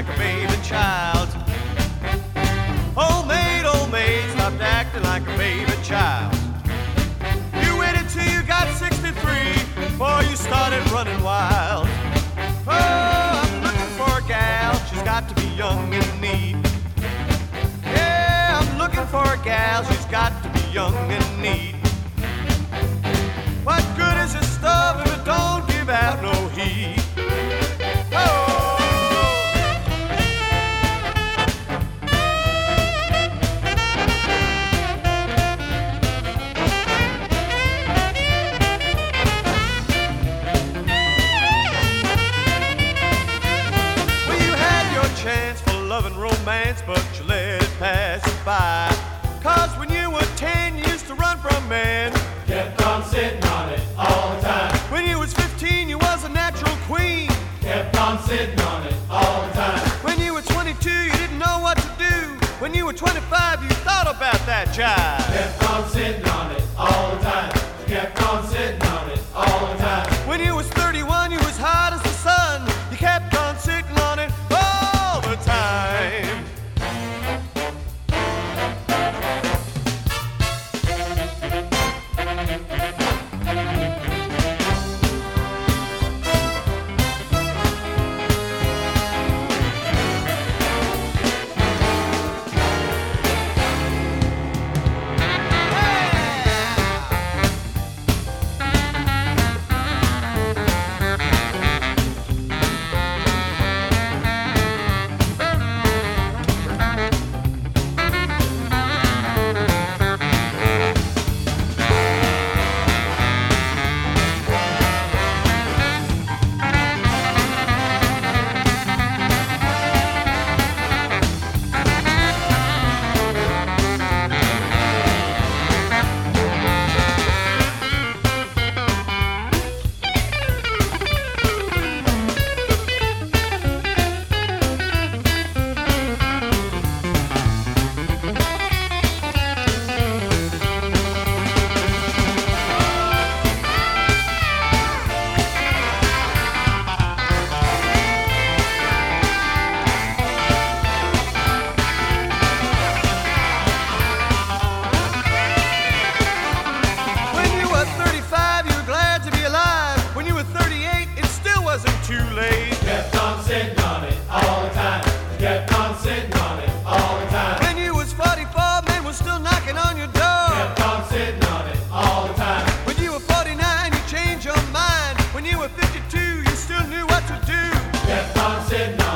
like a baby child. Old maid, stopped acting like a baby child. You waited till you got 63 before you started running wild. Oh, I'm looking for a gal, she's got to be young and neat. Yeah, I'm looking for a gal, she's got to be young and neat. What good is this stuff if it don't give out no heat? Oh! Well, you had your chance for love and romance, but you let it pass you by. 'Cause when you were 10, you used to run from men. Kept on sitting on it all the time. When you was 15, you was a natural queen. Kept on sitting on it all the time. When you were 22, you didn't know what to do. When you were 25, you thought about that jive. Kept on sitting on it all the time. Kept on sitting on it all the time. When you was 31, you was hot as the sun. You kept on sitting on it all the time. Too late. Kept on sitting on it all the time. Kept on sitting on it all the time. When you was 44, men was still knocking on your door. Kept on sitting on it all the time. When you were 49, you changed your mind. When you were 52, you still knew what to do. Kept on sitting